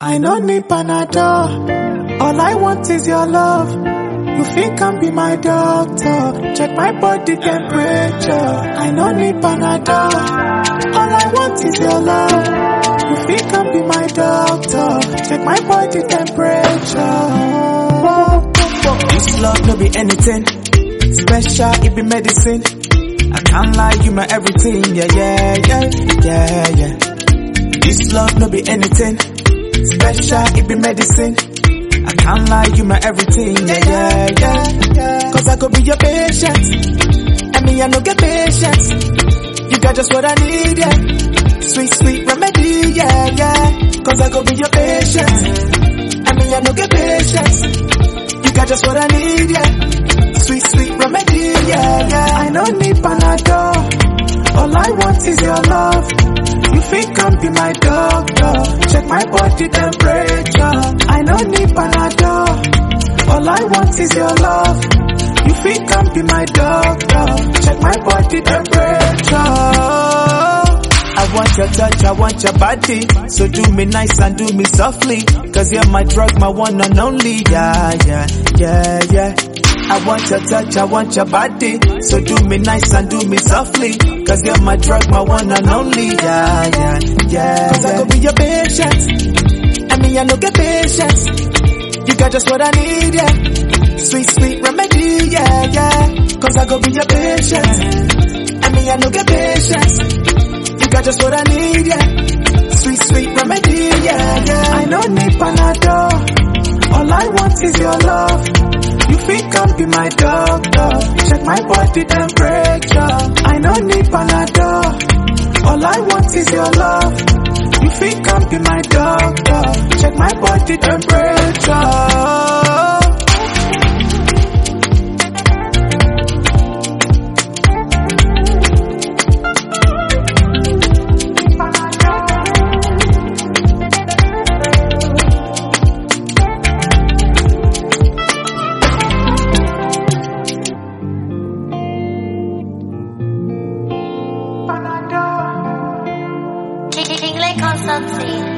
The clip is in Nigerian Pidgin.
I no need Panadol. All I want is your love. You think can be my doctor. Check my body temperature. I no need Panadol. All I want is your love. You think can be my doctor. Check my body temperature. This love no be anything special, it be medicine. I can't lie, you my everything. Yeah. This love no be anything special, it be medicine. I can't lie, you my everything. Yeah. Cause I could be your patient. I no get patience. You got just what I need, yeah. Sweet remedy, yeah. Cause I could be your patient. I no get patience. You got just what I need, yeah. Sweet remedy, yeah. I don't need Panadol. All I want is your love. You think can be my doctor. Check my body temperature. I don't need Panadol. All I want is your love. You think can be my doctor. Check my body temperature. I want your touch, I want your body. So do me nice and do me softly. Cause you're my drug, my one and only. Yeah. I want your touch, I want your body. So do me nice and do me softly. Cause you're my drug, my one and only. Yeah. Cause I could be your patient. I no get patience. You got just what I need, yeah. Sweet remedy, yeah. Cause I could be your patient. I no get patience. You got just what I need, yeah. Sweet remedy, yeah. I don't need Panadol. All I want is your love. You think can be my doctor. Check my body temperature. I don't need Panadol. All I want is your love. You think can be my doctor. Check my body temperature. King Constantine.